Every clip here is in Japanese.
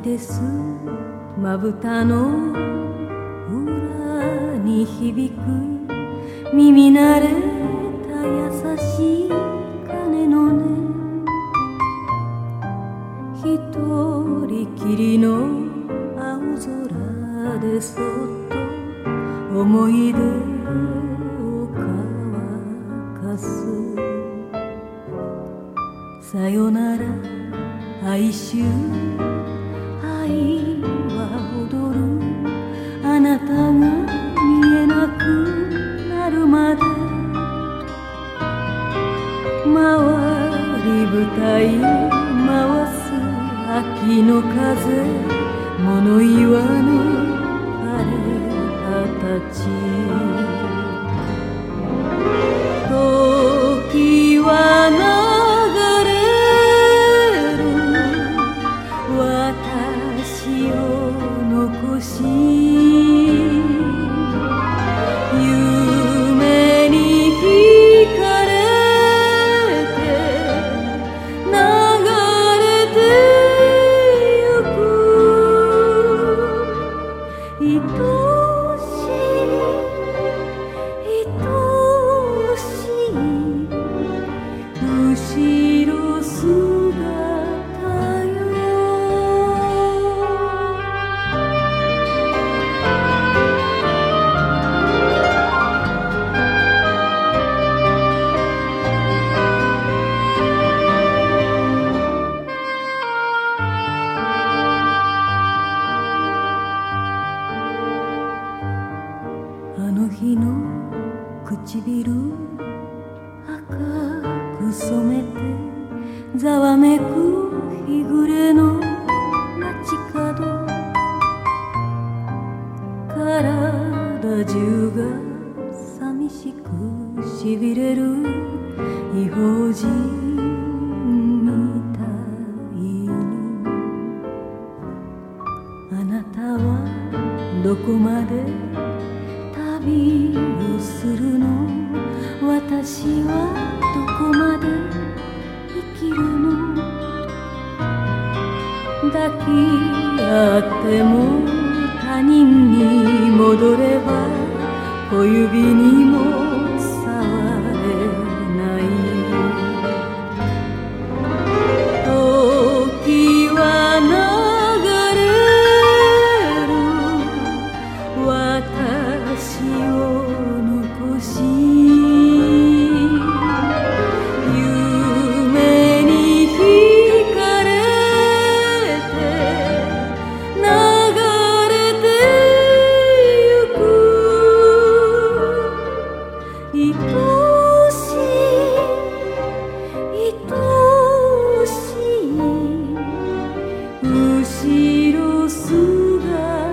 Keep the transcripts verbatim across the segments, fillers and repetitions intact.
ですまぶたの裏に響く耳慣れた優しい鐘の音、一人きりの青空でそっと思い出を乾かす。さよなら哀愁、愛は踊る、あなたが見えなくなるまで回り舞台回す秋の風、物言わぬ枯れ葉たち。時は流れる私を残し、夢に惹かれて流れてゆく。愛しい愛しい後ろ姿よ。あの日の唇赤く染めてざわめく日暮れの街角、体中が寂しくしびれる異邦人みたいに、あなたはどこまで旅をするの、私はどこまで生きるの。抱き合っても他人に戻れば小指にも触れない。時は流れる私を残し、夢に惹かれて流れてゆく。愛しい愛しい後ろ姿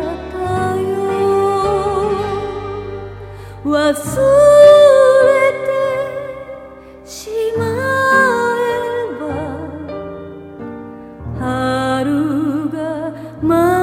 よ。忘れてしまえば春が